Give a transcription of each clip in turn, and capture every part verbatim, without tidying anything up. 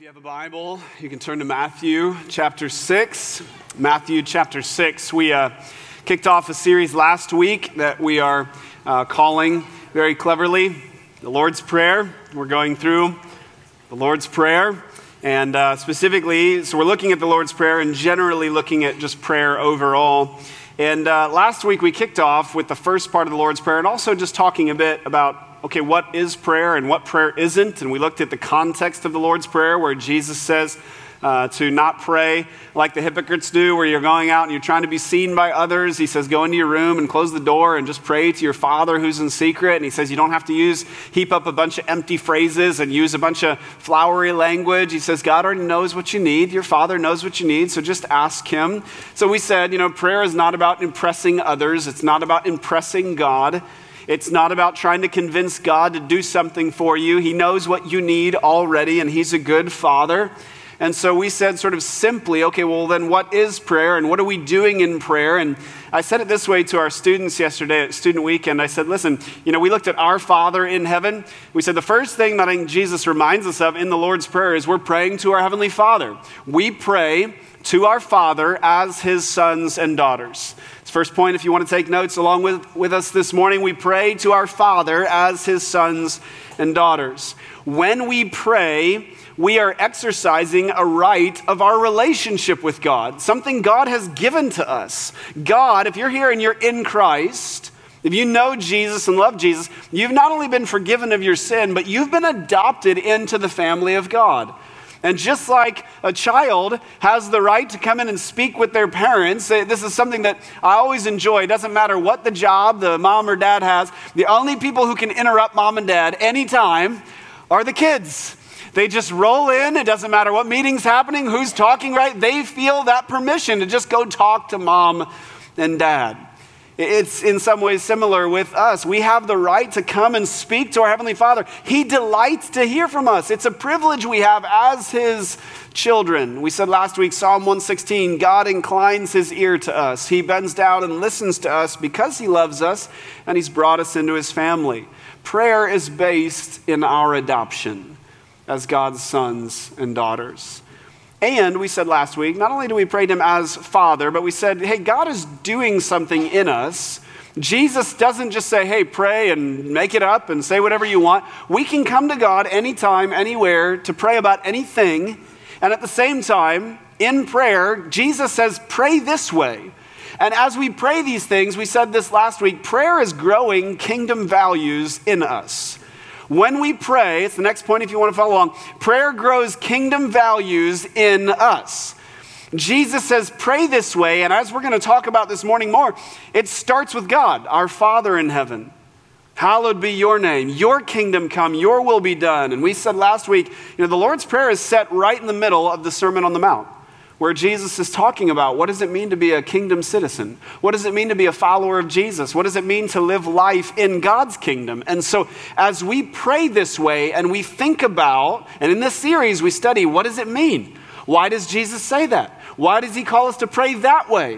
you have a Bible, you can turn to Matthew chapter six. Matthew chapter six. We uh, kicked off a series last week that we are uh, calling very cleverly the Lord's Prayer. We're going through the Lord's Prayer, and uh, specifically, so we're looking at the Lord's Prayer and generally looking at just prayer overall. And uh, last week we kicked off with the first part of the Lord's Prayer and also just talking a bit about okay, what is prayer and what prayer isn't? And we looked at the context of the Lord's Prayer where Jesus says uh, to not pray like the hypocrites do, where you're going out and you're trying to be seen by others. He says, go into your room and close the door and just pray to your Father who's in secret. And he says, you don't have to use, heap up a bunch of empty phrases and use a bunch of flowery language. He says, God already knows what you need. Your Father knows what you need, so just ask him. So we said, you know, prayer is not about impressing others. It's not about impressing God. It's not about trying to convince God to do something for you. He knows what you need already, and he's a good Father. And so we said sort of simply, okay, well then what is prayer and what are we doing in prayer? And I said it this way to our students yesterday at Student Weekend. I said, listen, you know, we looked at our Father in heaven. We said the first thing that I think Jesus reminds us of in the Lord's Prayer is we're praying to our Heavenly Father. We pray to our Father as his sons and daughters. First point, if you want to take notes along with, with us this morning, we pray to our Father as his sons and daughters. When we pray, we are exercising a right of our relationship with God, something God has given to us. God, if you're here and you're in Christ, if you know Jesus and love Jesus, you've not only been forgiven of your sin, but you've been adopted into the family of God. And just like a child has the right to come in and speak with their parents, this is something that I always enjoy. It doesn't matter what the job the mom or dad has. The only people who can interrupt mom and dad anytime are the kids. They just roll in. It doesn't matter what meeting's happening, who's talking, right? They feel that permission to just go talk to mom and dad. It's in some ways similar with us. We have the right to come and speak to our Heavenly Father. He delights to hear from us. It's a privilege we have as his children. We said last week, Psalm one sixteen, God inclines his ear to us. He bends down and listens to us because he loves us and he's brought us into his family. Prayer is based in our adoption as God's sons and daughters. And we said last week, not only do we pray to him as Father, but we said, hey, God is doing something in us. Jesus doesn't just say, hey, pray and make it up and say whatever you want. We can come to God anytime, anywhere to pray about anything. And at the same time, in prayer, Jesus says, pray this way. And as we pray these things, we said this last week, prayer is growing kingdom values in us. When we pray, it's the next point if you want to follow along, prayer grows kingdom values in us. Jesus says, pray this way, and as we're going to talk about this morning more, it starts with God, our Father in heaven. Hallowed be your name, your kingdom come, your will be done. And we said last week, you know, the Lord's Prayer is set right in the middle of the Sermon on the Mount, where Jesus is talking about what does it mean to be a kingdom citizen? What does it mean to be a follower of Jesus? What does it mean to live life in God's kingdom? And so as we pray this way and we think about, and in this series we study, what does it mean? Why does Jesus say that? Why does he call us to pray that way?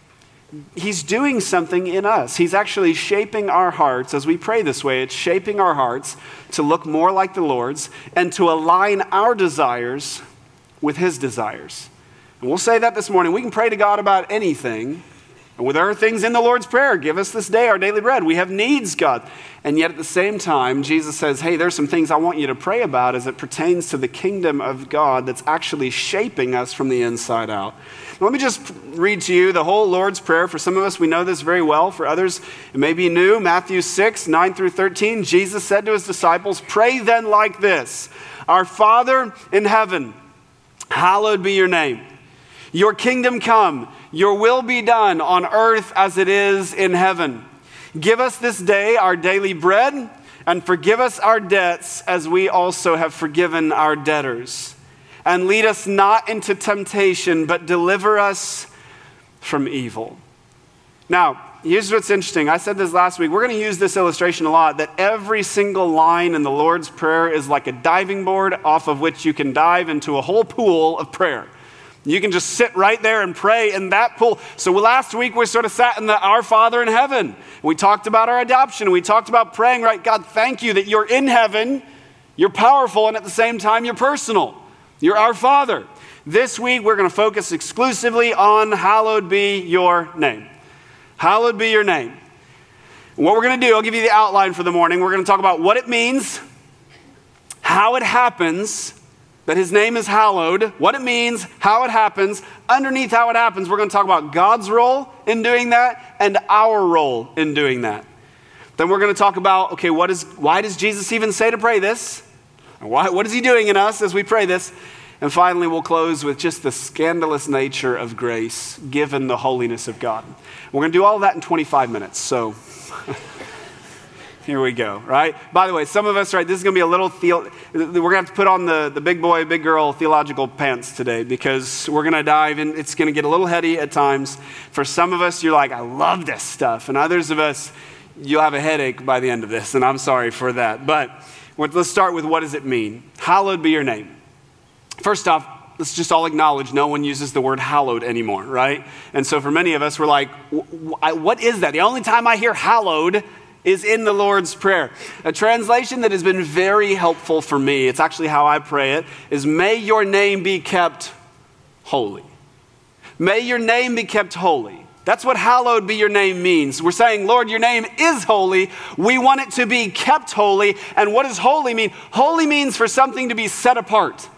He's doing something in us. He's actually shaping our hearts as we pray this way. It's shaping our hearts to look more like the Lord's and to align our desires with his desires. And we'll say that this morning. We can pray to God about anything. And with our things in the Lord's Prayer, give us this day our daily bread. We have needs, God. And yet at the same time, Jesus says, hey, there's some things I want you to pray about as it pertains to the kingdom of God that's actually shaping us from the inside out. Now, let me just read to you the whole Lord's Prayer. For some of us, we know this very well. For others, it may be new. Matthew six, nine through thirteen, Jesus said to his disciples, pray then like this, our Father in heaven, hallowed be your name. Your kingdom come, your will be done on earth as it is in heaven. Give us this day our daily bread, and forgive us our debts as we also have forgiven our debtors. And lead us not into temptation, but deliver us from evil. Now, here's what's interesting. I said this last week. We're going to use this illustration a lot, that every single line in the Lord's Prayer is like a diving board off of which you can dive into a whole pool of prayer. You can just sit right there and pray in that pool. So last week we sort of sat in the Our Father in heaven. We talked about our adoption. We talked about praying, right? God, thank you that you're in heaven, you're powerful, and at the same time you're personal. You're our Father. This week, we're going to focus exclusively on hallowed be your name. Hallowed be your name. What we're going to do, I'll give you the outline for the morning. We're going to talk about what it means, how it happens, that his name is hallowed, what it means, how it happens. Underneath how it happens, we're going to talk about God's role in doing that and our role in doing that. Then we're going to talk about, okay, what is, why does Jesus even say to pray this? Why, what is he doing in us as we pray this? And finally, we'll close with just the scandalous nature of grace given the holiness of God. We're going to do all of that in twenty-five minutes, so here we go, right? By the way, some of us, right, this is going to be a little, theo- we're going to have to put on the, the big boy, big girl theological pants today because we're going to dive in. It's going to get a little heady at times. For some of us, you're like, I love this stuff. And others of us, you'll have a headache by the end of this, and I'm sorry for that. But let's start with what does it mean? Hallowed be your name. First off, let's just all acknowledge no one uses the word hallowed anymore, right? And so for many of us, we're like, what is that? The only time I hear hallowed is in the Lord's Prayer. A translation that has been very helpful for me, it's actually how I pray it, is may your name be kept holy. May your name be kept holy. That's what hallowed be your name means. We're saying, Lord, your name is holy. We want it to be kept holy. And what does holy mean? Holy means for something to be set apart.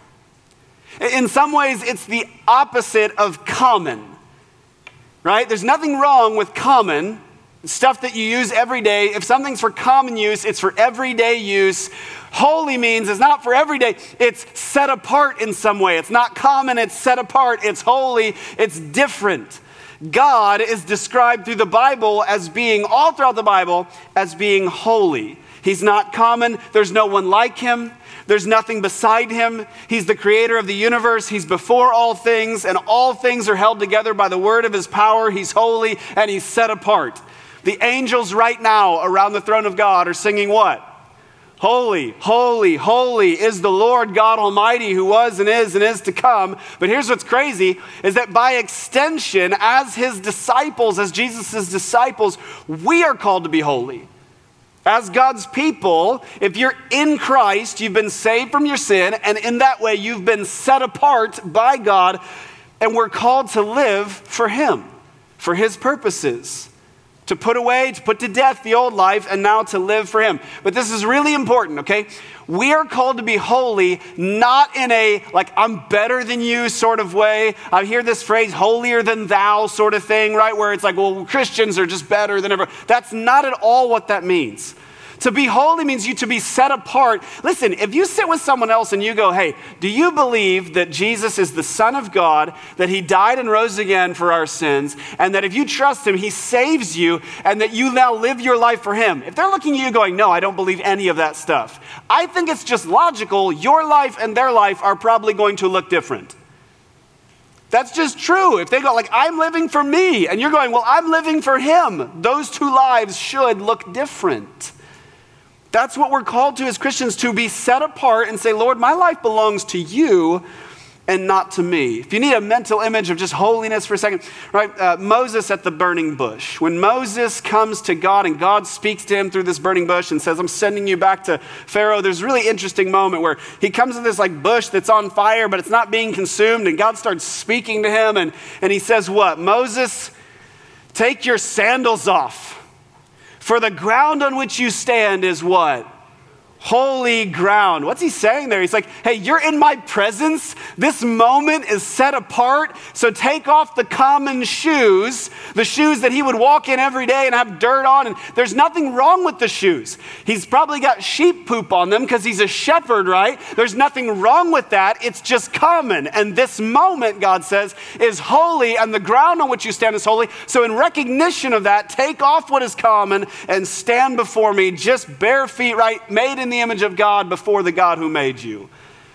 In some ways, it's the opposite of common, right? There's nothing wrong with common, stuff that you use every day. If something's for common use, it's for everyday use. Holy means it's not for everyday. It's set apart in some way. It's not common, it's set apart. It's holy, it's different. God is described through the Bible as being, all throughout the Bible, as being holy. He's not common. There's no one like him. There's nothing beside him. He's the creator of the universe. He's before all things, and all things are held together by the word of his power. He's holy, and he's set apart. The angels right now around the throne of God are singing what? Holy, holy, holy is the Lord God Almighty who was and is and is to come. But here's what's crazy, is that by extension, as his disciples, as Jesus' disciples, we are called to be holy. As God's people, if you're in Christ, you've been saved from your sin, and in that way you've been set apart by God, and we're called to live for him, for his purposes, to put away, to put to death the old life, and now to live for him. But this is really important, okay? We are called to be holy, not in a, like, I'm better than you sort of way. I hear this phrase, holier than thou sort of thing, right? Where it's like, well, Christians are just better than ever. That's not at all what that means. To be holy means you to be set apart. Listen, if you sit with someone else and you go, hey, do you believe that Jesus is the Son of God, that he died and rose again for our sins, and that if you trust him, he saves you, and that you now live your life for him? If they're looking at you going, no, I don't believe any of that stuff, I think it's just logical. Your life and their life are probably going to look different. That's just true. If they go like, I'm living for me, and you're going, well, I'm living for him, those two lives should look different. That's what we're called to as Christians, to be set apart and say, Lord, my life belongs to you and not to me. If you need a mental image of just holiness for a second, right? Uh, Moses at the burning bush. When Moses comes to God and God speaks to him through this burning bush and says, I'm sending you back to Pharaoh, there's a really interesting moment where he comes to this like bush that's on fire, but it's not being consumed, and God starts speaking to him, and, and he says what? Moses, take your sandals off. For the ground on which you stand is what? Holy ground. What's he saying there? He's like, hey, you're in my presence. This moment is set apart. So take off the common shoes, the shoes that he would walk in every day and have dirt on. And there's nothing wrong with the shoes. He's probably got sheep poop on them because he's a shepherd, right? There's nothing wrong with that. It's just common. And this moment, God says, is holy, and the ground on which you stand is holy. So in recognition of that, take off what is common and stand before me just bare feet, right? Made in the image of God before the God who made you.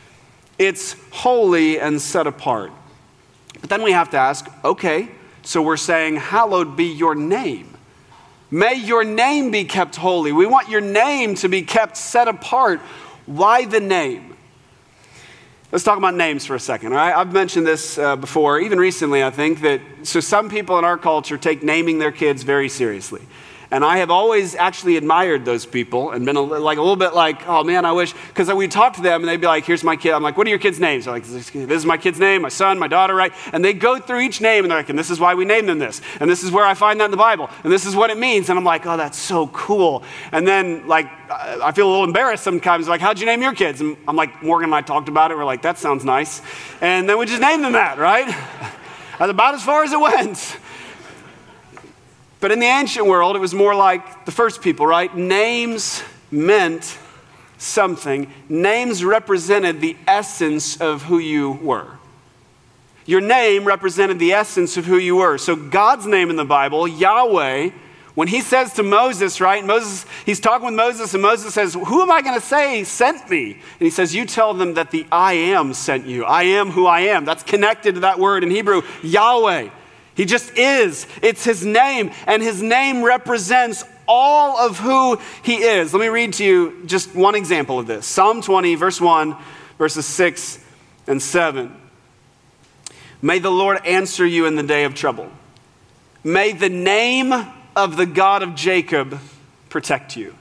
It's holy and set apart. But then we have to ask, okay, so we're saying, hallowed be your name. May your name be kept holy. We want your name to be kept set apart. Why the name? Let's talk about names for a second. All right? I've mentioned this uh, before, even recently, I think, that so some people in our culture take naming their kids very seriously. And I have always actually admired those people and been a, like a little bit like, oh man, I wish, because we talk to them and they'd be like, here's my kid. I'm like, what are your kids' names? They're like, this is my kid's name, my son, my daughter, right? And they go through each name and they're like, and this is why we named them this. And this is where I find that in the Bible. And this is what it means. And I'm like, oh, that's so cool. And then like, I feel a little embarrassed sometimes. Like, how'd you name your kids? And I'm like, Morgan and I talked about it. We're like, that sounds nice. And then we just named them that, right? That's about as far as it went. But in the ancient world, it was more like the first people, right? Names meant something. Names represented the essence of who you were. Your name represented the essence of who you were. So God's name in the Bible, Yahweh, when he says to Moses, right? Moses, he's talking with Moses, and Moses says, who am I going to say sent me? And he says, you tell them that the I am sent you. I am who I am. That's connected to that word in Hebrew, Yahweh. He just is. It's his name, and his name represents all of who he is. Let me read to you just one example of this. Psalm twenty, verse one, verses six and seven. May the Lord answer you in the day of trouble. May the name of the God of Jacob protect you.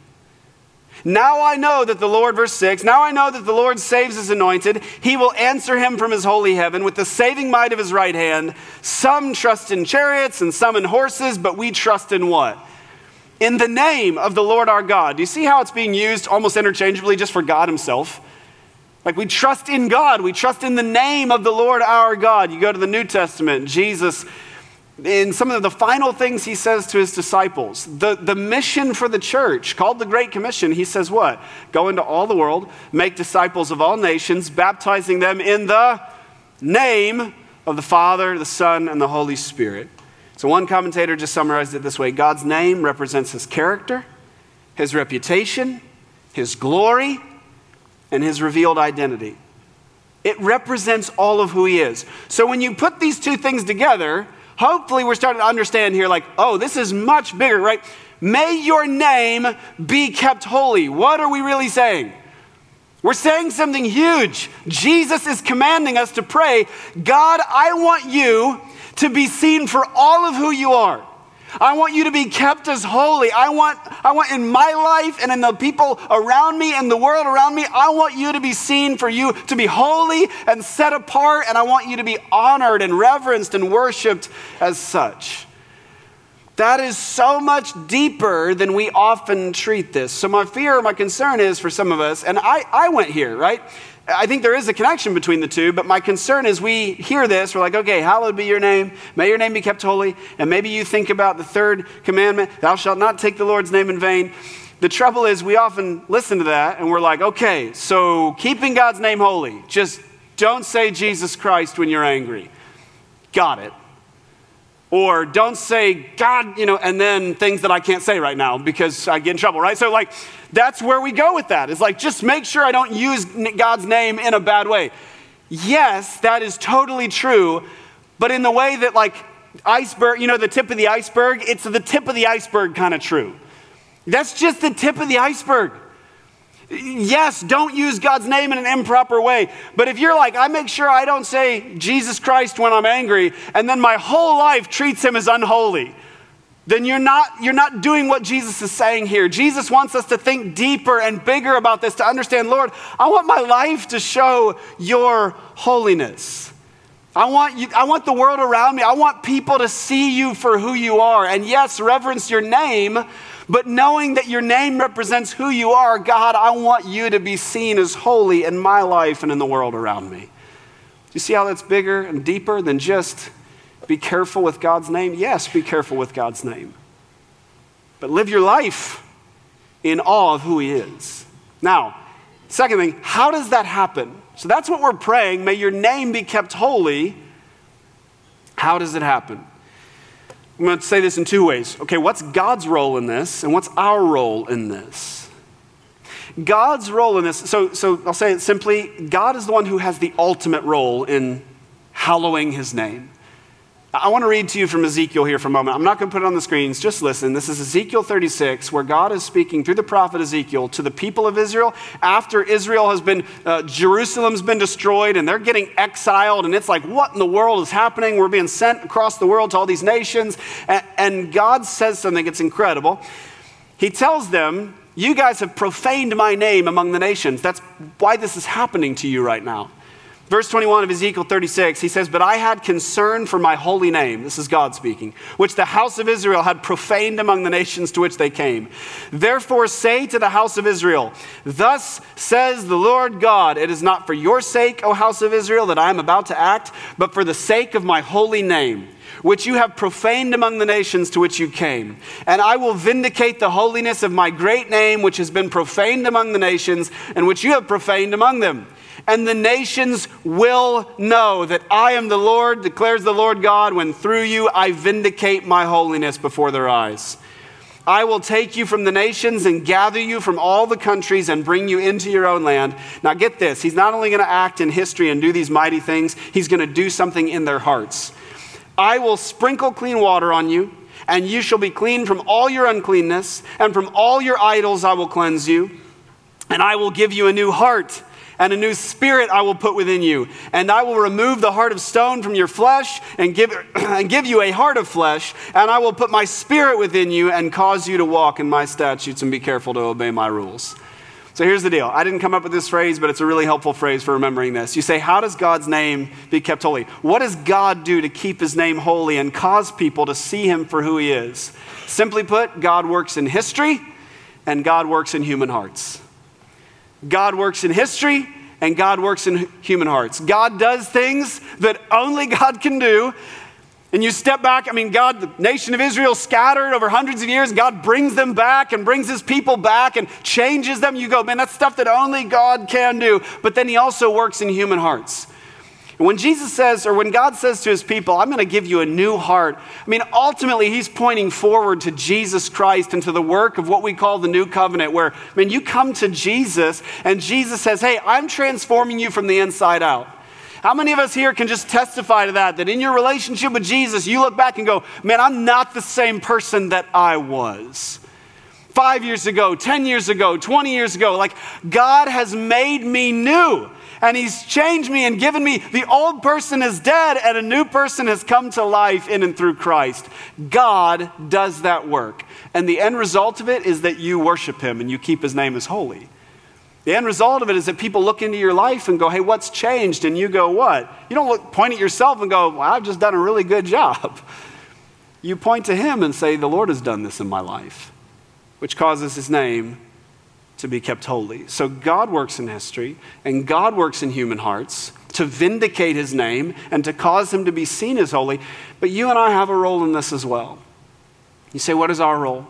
Now I know that the Lord, verse six, now I know that the Lord saves his anointed. He will answer him from his holy heaven with the saving might of his right hand. Some trust in chariots and some in horses, but we trust in what? In the name of the Lord our God. Do you see how it's being used almost interchangeably just for God himself? Like we trust in God. We trust in the name of the Lord our God. You go to the New Testament, Jesus, in some of the final things he says to his disciples, the, the mission for the church, called the Great Commission, he says what? Go into all the world, make disciples of all nations, baptizing them in the name of the Father, the Son, and the Holy Spirit. So one commentator just summarized it this way. God's name represents his character, his reputation, his glory, and his revealed identity. It represents all of who he is. So when you put these two things together, hopefully we're starting to understand here, like, oh, this is much bigger, right? May your name be kept holy. What are we really saying? We're saying something huge. Jesus is commanding us to pray, God, I want you to be seen for all of who you are. I want you to be kept as holy. I want, I want in my life and in the people around me and the world around me, I want you to be seen for you to be holy and set apart, and I want you to be honored and reverenced and worshiped as such. That is so much deeper than we often treat this. So my fear, my concern is for some of us, and I, I went here, right? I think there is a connection between the two, but my concern is we hear this, we're like, okay, hallowed be your name, may your name be kept holy, and maybe you think about the third commandment, thou shalt not take the Lord's name in vain. The trouble is we often listen to that and we're like, okay, so keeping God's name holy, just don't say Jesus Christ when you're angry. Got it. Or don't say God, you know, and then things that I can't say right now because I get in trouble, right? So like, that's where we go with that. It's like, just make sure I don't use God's name in a bad way. Yes, that is totally true, but in the way that like iceberg, you know, the tip of the iceberg, it's the tip of the iceberg kind of true. That's just the tip of the iceberg. Yes, don't use God's name in an improper way. But if you're like, I make sure I don't say Jesus Christ when I'm angry, and then my whole life treats him as unholy, then you're not, you're not doing what Jesus is saying here. Jesus wants us to think deeper and bigger about this, to understand, Lord, I want my life to show your holiness. I want you, I want the world around me. I want people to see you for who you are. And yes, reverence your name, but knowing that your name represents who you are, God, I want you to be seen as holy in my life and in the world around me. Do you see how that's bigger and deeper than just be careful with God's name? Yes, be careful with God's name. But live your life in awe of who he is. Now, second thing, how does that happen? So that's what we're praying. May your name be kept holy. How does it happen? I'm going to say this in two ways. Okay, what's God's role in this, and what's our role in this? God's role in this, so, so I'll say it simply, God is the one who has the ultimate role in hallowing his name. I want to read to you from Ezekiel here for a moment. I'm not going to put it on the screens. Just listen. This is Ezekiel thirty-six, where God is speaking through the prophet Ezekiel to the people of Israel after Israel has been, uh, Jerusalem's been destroyed, and they're getting exiled, and it's like, what in the world is happening? We're being sent across the world to all these nations, and, and God says something. It's incredible. He tells them, you guys have profaned my name among the nations. That's why this is happening to you right now. Verse twenty-one of Ezekiel thirty-six, he says, but I had concern for my holy name, this is God speaking, which the house of Israel had profaned among the nations to which they came. Therefore say to the house of Israel, thus says the Lord God, it is not for your sake, O house of Israel, that I am about to act, but for the sake of my holy name, which you have profaned among the nations to which you came. And I will vindicate the holiness of my great name, which has been profaned among the nations, and which you have profaned among them. And the nations will know that I am the Lord, declares the Lord God, when through you I vindicate my holiness before their eyes. I will take you from the nations and gather you from all the countries and bring you into your own land. Now get this, he's not only going to act in history and do these mighty things, he's going to do something in their hearts. I will sprinkle clean water on you, and you shall be clean from all your uncleanness, and from all your idols I will cleanse you. And I will give you a new heart, and a new spirit I will put within you. And I will remove the heart of stone from your flesh and give, and give you a heart of flesh. And I will put my spirit within you and cause you to walk in my statutes and be careful to obey my rules. So here's the deal. I didn't come up with this phrase, but it's a really helpful phrase for remembering this. You say, how does God's name be kept holy? What does God do to keep his name holy and cause people to see him for who he is? Simply put, God works in history and God works in human hearts. God works in history and God works in human hearts. God does things that only God can do. And you step back, I mean, God, the nation of Israel scattered over hundreds of years, and God brings them back and brings his people back and changes them. You go, man, that's stuff that only God can do. But then he also works in human hearts. And when Jesus says, or when God says to his people, I'm going to give you a new heart, I mean, ultimately he's pointing forward to Jesus Christ and to the work of what we call the new covenant, where, I mean, you come to Jesus and Jesus says, hey, I'm transforming you from the inside out. How many of us here can just testify to that, that in your relationship with Jesus, you look back and go, man, I'm not the same person that I was five years ago, ten years ago, twenty years ago. Like, God has made me new. And he's changed me and given me, the old person is dead and a new person has come to life in and through Christ. God does that work. And the end result of it is that you worship him and you keep his name as holy. The end result of it is that people look into your life and go, hey, what's changed? And you go, what? You don't look, point at yourself and go, well, I've just done a really good job. You point to him and say, the Lord has done this in my life, which causes his name to be kept holy. So God works in history and God works in human hearts to vindicate his name and to cause him to be seen as holy. But you and I have a role in this as well. You say, what is our role?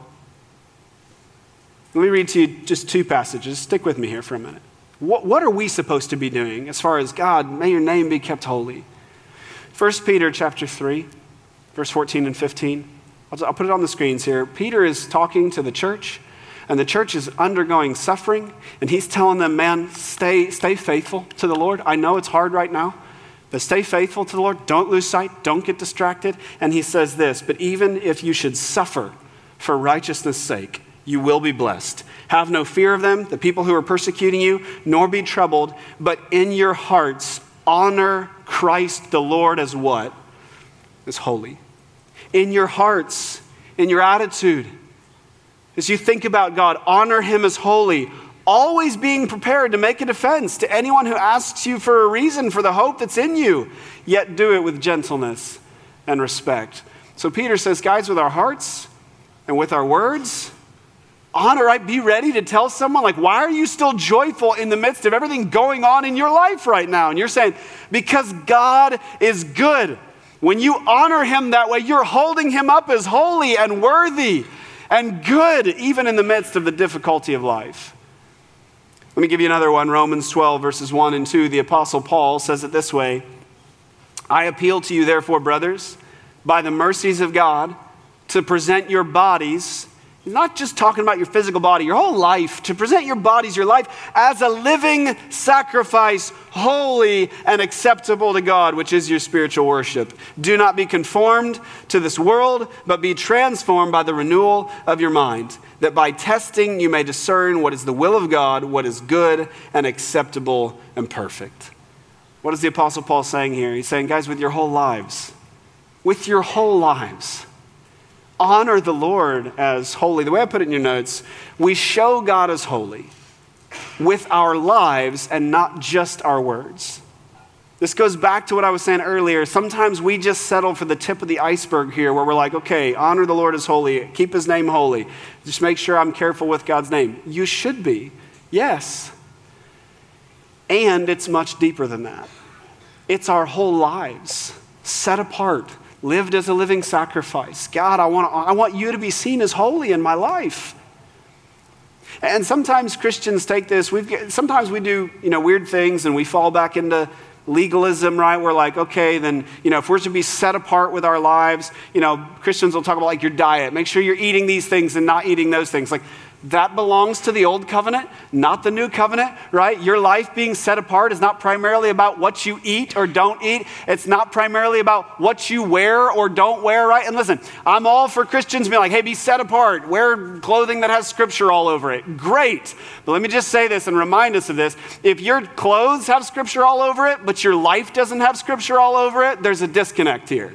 Let me read to you just two passages. Stick with me here for a minute. What, what are we supposed to be doing as far as God, may your name be kept holy? First Peter chapter three, verse fourteen and fifteen. I'll, I'll put it on the screens here. Peter is talking to the church, and the church is undergoing suffering, and he's telling them, man, stay, stay faithful to the Lord. I know it's hard right now, but stay faithful to the Lord. Don't lose sight. Don't get distracted. And he says this, but even if you should suffer for righteousness' sake, you will be blessed. Have no fear of them, the people who are persecuting you, nor be troubled, but in your hearts honor Christ the Lord as what? As holy. In your hearts, in your attitude, as you think about God, honor him as holy, always being prepared to make a defense to anyone who asks you for a reason for the hope that's in you, yet do it with gentleness and respect. So Peter says, guys, with our hearts and with our words, honor, right? Be ready to tell someone, like, why are you still joyful in the midst of everything going on in your life right now? And you're saying, because God is good. When you honor him that way, you're holding him up as holy and worthy and good, even in the midst of the difficulty of life. Let me give you another one. Romans twelve, verses one and two. The Apostle Paul says it this way. I appeal to you, therefore, brothers, by the mercies of God, to present your bodies He's not just talking about your physical body, your whole life, to present your bodies, your life, as a living sacrifice, holy and acceptable to God, which is your spiritual worship. Do not be conformed to this world, but be transformed by the renewal of your mind, that by testing you may discern what is the will of God, what is good and acceptable and perfect. What is the Apostle Paul saying here? He's saying, guys, with your whole lives, with your whole lives, honor the Lord as holy. The way I put it in your notes, we show God as holy with our lives and not just our words. This goes back to what I was saying earlier. Sometimes we just settle for the tip of the iceberg here where we're like, okay, honor the Lord as holy, keep his name holy. Just make sure I'm careful with God's name. You should be, yes. And it's much deeper than that. It's our whole lives set apart, lived as a living sacrifice. God, I want, I want you to be seen as holy in my life. And sometimes Christians take this, we've, sometimes we do, you know, weird things and we fall back into legalism, right? We're like, okay, then, you know, if we're to be set apart with our lives, you know, Christians will talk about like your diet. Make sure you're eating these things and not eating those things. Like, that belongs to the old covenant, not the new covenant, right? Your life being set apart is not primarily about what you eat or don't eat. It's not primarily about what you wear or don't wear, right? And listen, I'm all for Christians being like, hey, be set apart. Wear clothing that has scripture all over it. Great. But let me just say this and remind us of this. If your clothes have scripture all over it, but your life doesn't have scripture all over it, there's a disconnect here.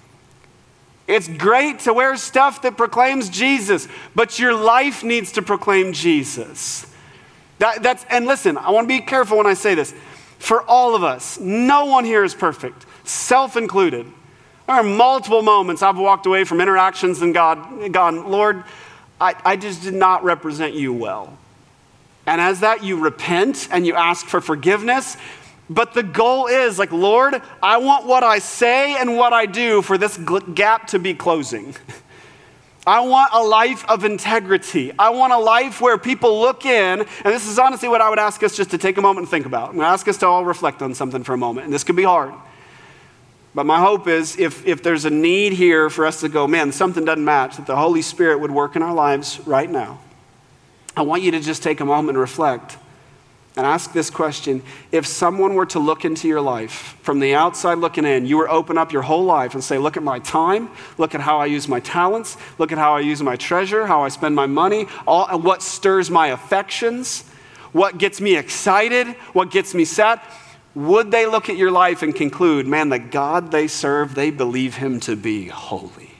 It's great to wear stuff that proclaims Jesus, but your life needs to proclaim Jesus. That, that's, and listen, I want to be careful when I say this. For all of us, no one here is perfect, self included. There are multiple moments I've walked away from interactions and God, God, Lord, I, I just did not represent you well. And as that, you repent and you ask for forgiveness. But the goal is like, Lord, I want what I say and what I do for this gap to be closing. I want a life of integrity. I want a life where people look in, and this is honestly what I would ask us just to take a moment and think about. I'm going to ask us to all reflect on something for a moment, and this could be hard. But my hope is if, if there's a need here for us to go, man, something doesn't match, that the Holy Spirit would work in our lives right now. I want you to just take a moment and reflect. And ask this question. If someone were to look into your life from the outside looking in, you were open up your whole life and say, look at my time, look at how I use my talents, look at how I use my treasure, how I spend my money, all, what stirs my affections, what gets me excited, what gets me sad. Would they look at your life and conclude, man, the God they serve, they believe him to be holy.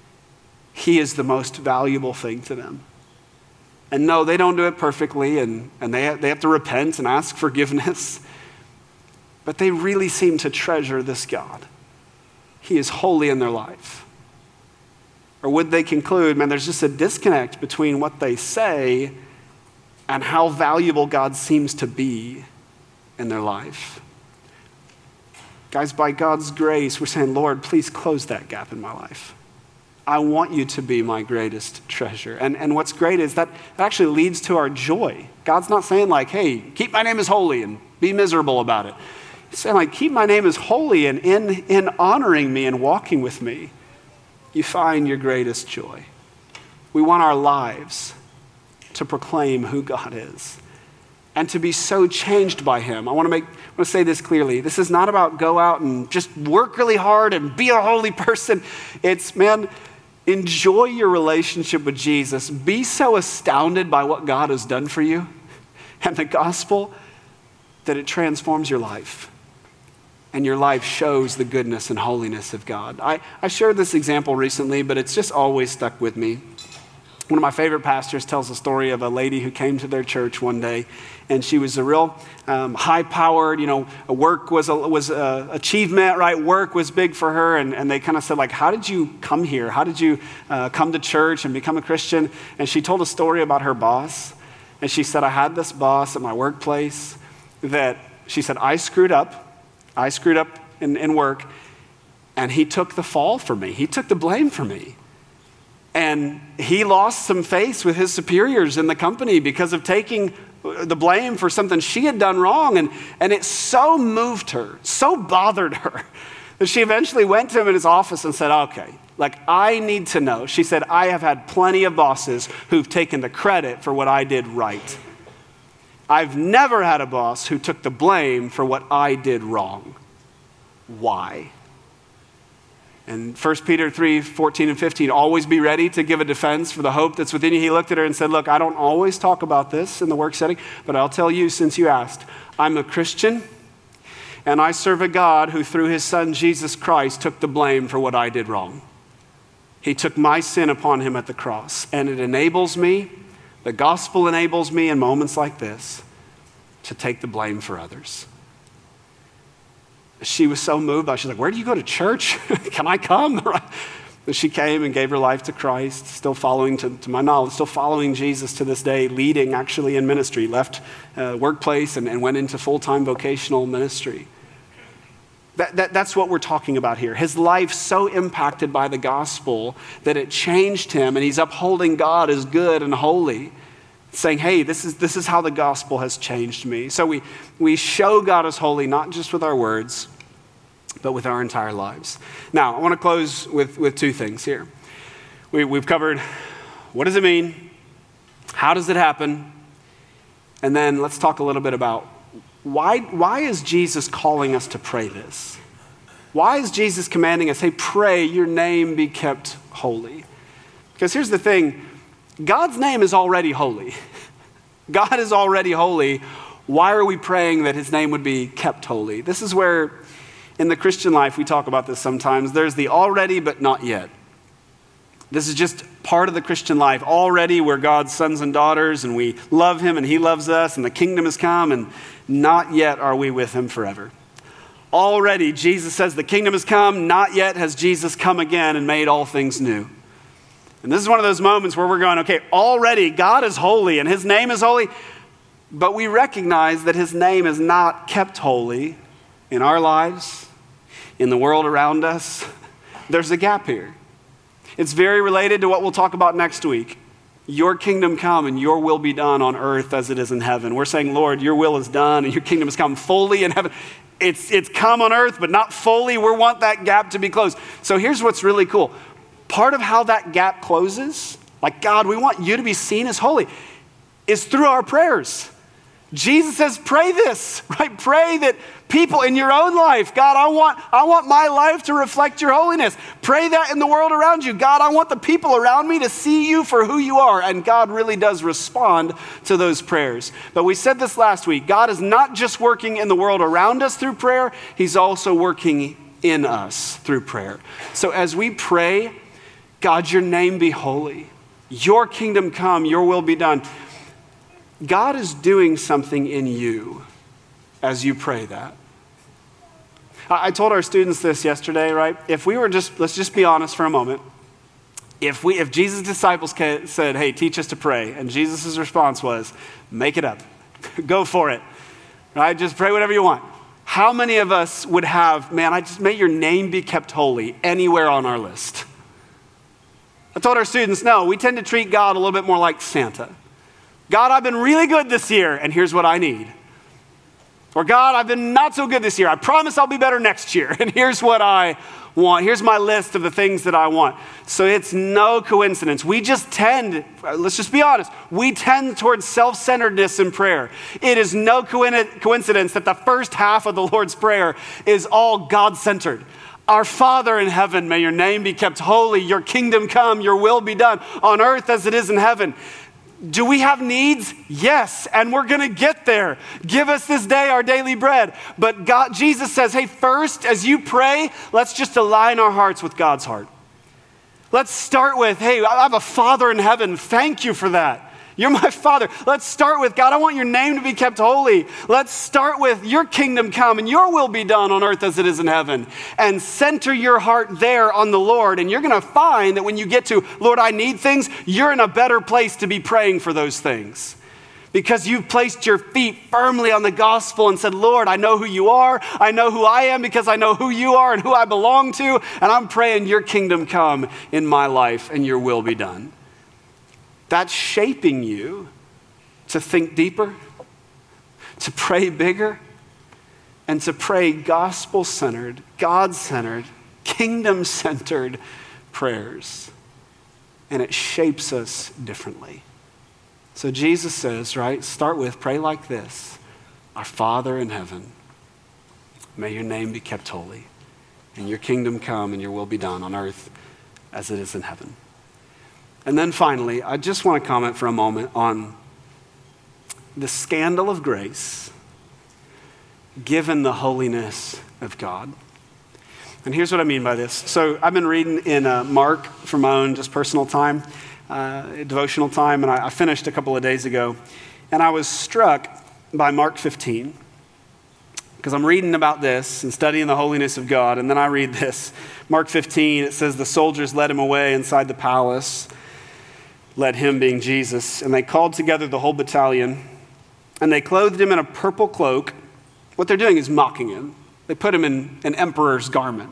He is the most valuable thing to them. And no, they don't do it perfectly, and, and they, have, they have to repent and ask forgiveness. But they really seem to treasure this God. He is holy in their life. Or would they conclude, man, there's just a disconnect between what they say and how valuable God seems to be in their life? Guys, by God's grace, we're saying, Lord, please close that gap in my life. I want you to be my greatest treasure. And, and what's great is that it actually leads to our joy. God's not saying like, hey, keep my name as holy and be miserable about it. He's saying like, keep my name as holy, and in, in honoring me and walking with me, you find your greatest joy. We want our lives to proclaim who God is and to be so changed by him. I want to make, I want to say this clearly. This is not about go out and just work really hard and be a holy person. It's, man, enjoy your relationship with Jesus. Be so astounded by what God has done for you and the gospel that it transforms your life. And your life shows the goodness and holiness of God. I, I shared this example recently, but it's just always stuck with me. One of my favorite pastors tells a story of a lady who came to their church one day, and she was a real um, high-powered, you know, work was a, was a achievement, right? Work was big for her, and, and they kind of said, like, how did you come here? How did you uh, come to church and become a Christian? And she told a story about her boss, and she said, I had this boss at my workplace that, she said, I screwed up. I screwed up in, in work, and he took the fall for me. He took the blame for me. And he lost some face with his superiors in the company because of taking the blame for something she had done wrong. And, and it so moved her, so bothered her, that she eventually went to him in his office and said, okay, Like, I need to know. She said, I have had plenty of bosses who've taken the credit for what I did right. I've never had a boss who took the blame for what I did wrong. Why? And First Peter three, fourteen and fifteen, always be ready to give a defense for the hope that's within you. He looked at her and said, look, I don't always talk about this in the work setting, but I'll tell you since you asked. I'm a Christian, and I serve a God who through his son Jesus Christ took the blame for what I did wrong. He took my sin upon him at the cross, and it enables me, the gospel enables me in moments like this to take the blame for others. She was so moved by it. She's like, where do you go to church? Can I come? And she came and gave her life to Christ, still following, to, to my knowledge, still following Jesus to this day, leading actually in ministry, left uh, workplace and, and went into full-time vocational ministry. That, that, that's what we're talking about here. His life so impacted by the gospel that it changed him, and he's upholding God as good and holy, saying, hey, this is, this is how the gospel has changed me. So we, we show God as holy, not just with our words, but with our entire lives. Now, I want to close with, with two things here. We, we've covered what does it mean? How does it happen? And then let's talk a little bit about Why, why is Jesus calling us to pray this? Why is Jesus commanding us, hey, pray your name be kept holy? Because here's the thing, God's name is already holy. God is already holy. Why are we praying that his name would be kept holy? This is where in the Christian life, we talk about this sometimes. There's the already but not yet. This is just part of the Christian life. Already we're God's sons and daughters, and we love him and he loves us, and the kingdom has come, and not yet are we with him forever. Already, Jesus says the kingdom has come. Not yet has Jesus come again and made all things new. And this is one of those moments where we're going, okay, already God is holy and his name is holy, but we recognize that his name is not kept holy in our lives, in the world around us. There's a gap here. It's very related to what we'll talk about next week. Your kingdom come and your will be done on earth as it is in heaven. We're saying, Lord, your will is done and your kingdom has come fully in heaven. It's, it's come on earth, but not fully. We want that gap to be closed. So here's what's really cool. Part of how that gap closes, like, God, we want you to be seen as holy, is through our prayers. Jesus says, pray this, right? Pray that people in your own life, God, I want, I want my life to reflect your holiness. Pray that in the world around you. God, I want the people around me to see you for who you are. And God really does respond to those prayers. But we said this last week, God is not just working in the world around us through prayer, he's also working in us through prayer. So as we pray, God, your name be holy, your kingdom come, your will be done. God is doing something in you as you pray that. I told our students this yesterday, right? If we were just, let's just be honest for a moment. If we, if Jesus' disciples said, hey, teach us to pray, and Jesus' response was, make it up, go for it, right? Just pray whatever you want. How many of us would have, man, I just, may your name be kept holy anywhere on our list? I told our students, no, we tend to treat God a little bit more like Santa. God, I've been really good this year, and here's what I need. Or God, I've been not so good this year. I promise I'll be better next year, and here's what I want. Here's my list of the things that I want. So it's no coincidence. We just tend, let's just be honest, we tend towards self-centeredness in prayer. It is no coincidence that the first half of the Lord's Prayer is all God-centered. Our Father in heaven, may your name be kept holy, your kingdom come, your will be done on earth as it is in heaven. Do we have needs? Yes, and we're going to get there. Give us this day our daily bread. But God, Jesus says, hey, first, as you pray, let's just align our hearts with God's heart. Let's start with, hey, I have a Father in heaven. Thank you for that. You're my Father. Let's start with, God, I want your name to be kept holy. Let's start with your kingdom come and your will be done on earth as it is in heaven. And center your heart there on the Lord. And you're going to find that when you get to, Lord, I need things, you're in a better place to be praying for those things. Because you've placed your feet firmly on the gospel and said, Lord, I know who you are. I know who I am because I know who you are and who I belong to. And I'm praying your kingdom come in my life and your will be done. That's shaping you to think deeper, to pray bigger, and to pray gospel-centered, God-centered, kingdom-centered prayers, and it shapes us differently. So Jesus says, right, start with, pray like this: Our Father in heaven, may your name be kept holy, and your kingdom come, and your will be done on earth as it is in heaven. And then finally, I just want to comment for a moment on the scandal of grace given the holiness of God. And here's what I mean by this. So I've been reading in uh, Mark for my own just personal time, uh, devotional time, and I, I finished a couple of days ago. And I was struck by Mark fifteen, because I'm reading about this and studying the holiness of God, and then I read this. Mark fifteen, it says, the soldiers led him away inside the palace, led him being Jesus, and they called together the whole battalion, and they clothed him in a purple cloak. What they're doing is mocking him. They put him in an emperor's garment.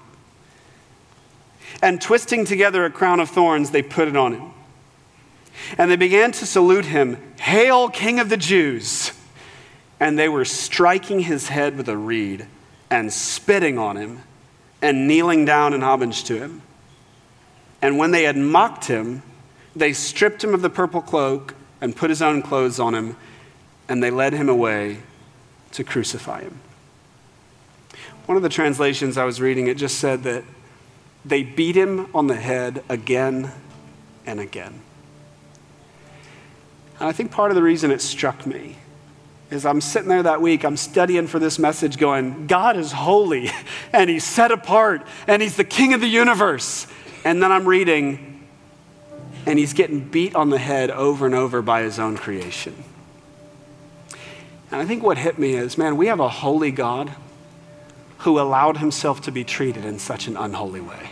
And twisting together a crown of thorns, they put it on him. And they began to salute him, "Hail, King of the Jews!" And they were striking his head with a reed and spitting on him and kneeling down in homage to him. And when they had mocked him, they stripped him of the purple cloak and put his own clothes on him, and they led him away to crucify him. One of the translations I was reading, it just said that they beat him on the head again and again. And I think part of the reason it struck me is I'm sitting there that week, I'm studying for this message going, God is holy, and he's set apart, and he's the king of the universe. And then I'm reading, and he's getting beat on the head over and over by his own creation. And I think what hit me is, man, we have a holy God who allowed himself to be treated in such an unholy way.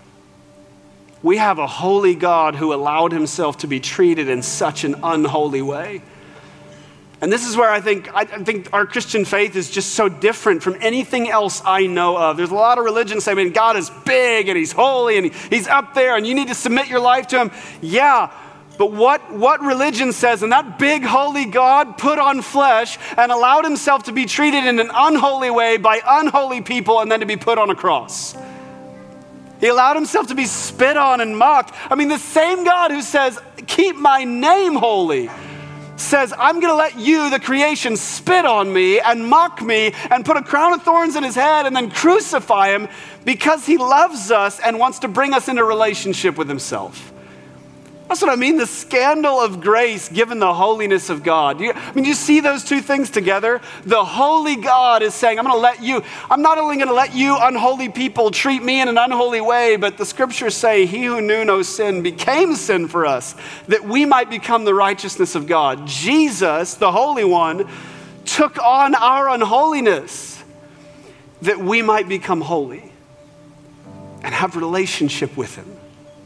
We have a holy God who allowed himself to be treated in such an unholy way. And this is where I think I think our Christian faith is just so different from anything else I know of. There's a lot of religions saying, I mean, God is big and he's holy and he's up there and you need to submit your life to him. Yeah, but what, what religion says, and that big holy God put on flesh and allowed himself to be treated in an unholy way by unholy people and then to be put on a cross. He allowed himself to be spit on and mocked. I mean, the same God who says, keep my name holy, says, I'm going to let you, the creation, spit on me and mock me and put a crown of thorns in his head and then crucify him because he loves us and wants to bring us into relationship with himself. That's what I mean, the scandal of grace given the holiness of God. You, I mean, you see those two things together? The holy God is saying, I'm going to let you, I'm not only going to let you unholy people treat me in an unholy way, but the scriptures say he who knew no sin became sin for us, that we might become the righteousness of God. Jesus, the Holy One, took on our unholiness that we might become holy and have relationship with him.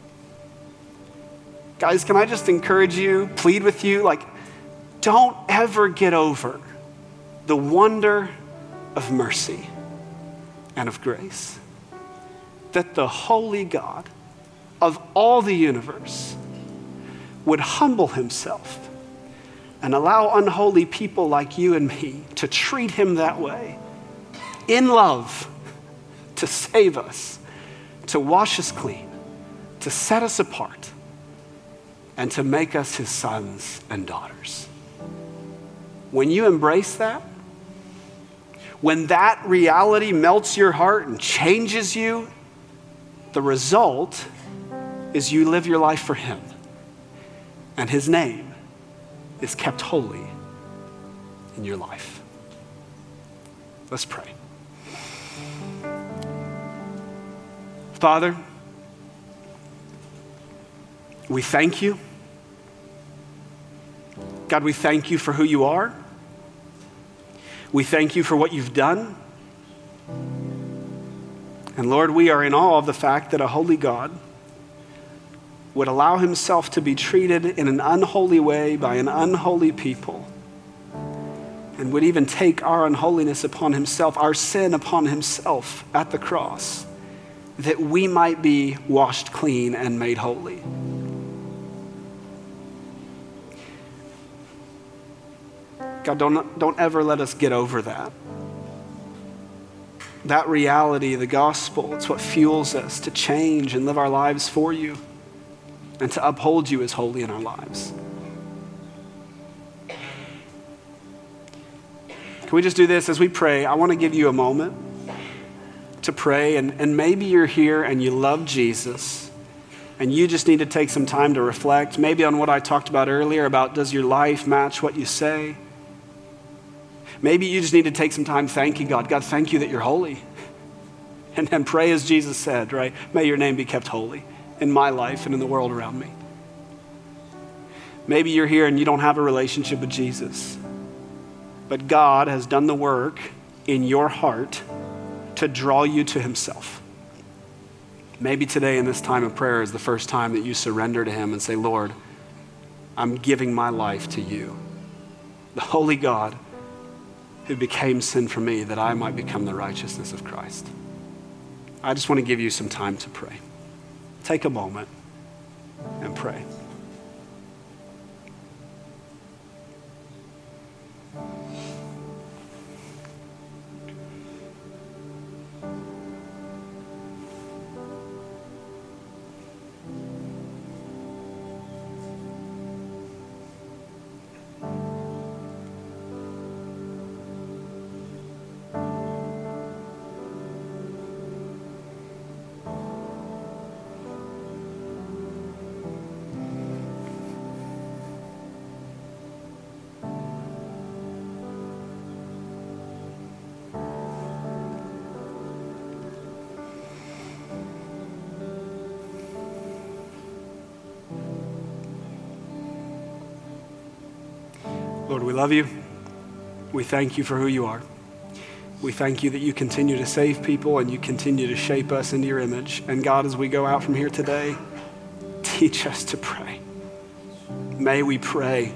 Guys, can I just encourage you, plead with you, like, don't ever get over the wonder of mercy and of grace. That the holy God of all the universe would humble himself and allow unholy people like you and me to treat him that way, in love, to save us, to wash us clean, to set us apart, and to make us his sons and daughters. When you embrace that, when that reality melts your heart and changes you, the result is you live your life for him. And his name is kept holy in your life. Let's pray. Father, we thank you. God, we thank you for who you are. We thank you for what you've done. And Lord, we are in awe of the fact that a holy God would allow himself to be treated in an unholy way by an unholy people, and would even take our unholiness upon himself, our sin upon himself at the cross, that we might be washed clean and made holy. God, don't, don't ever let us get over that. that reality, the gospel, it's what fuels us to change and live our lives for you and to uphold you as holy in our lives. Can we just do this as we pray? I want to give you a moment to pray, and, and maybe you're here and you love Jesus and you just need to take some time to reflect, maybe on what I talked about earlier about does your life match what you say? Maybe you just need to take some time thanking God. God, thank you that you're holy. And then pray as Jesus said, right? May your name be kept holy in my life and in the world around me. Maybe you're here and you don't have a relationship with Jesus, but God has done the work in your heart to draw you to himself. Maybe today in this time of prayer is the first time that you surrender to him and say, Lord, I'm giving my life to you, the holy God who became sin for me that I might become the righteousness of Christ. I just want to give you some time to pray. Take a moment and pray. Lord, we love you. We thank you for who you are. We thank you that you continue to save people and you continue to shape us into your image. And God, as we go out from here today, teach us to pray. May we pray.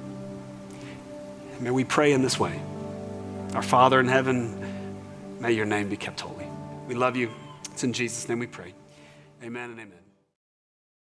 May we pray in this way. Our Father in heaven, may your name be kept holy. We love you. It's in Jesus' name we pray. Amen and amen.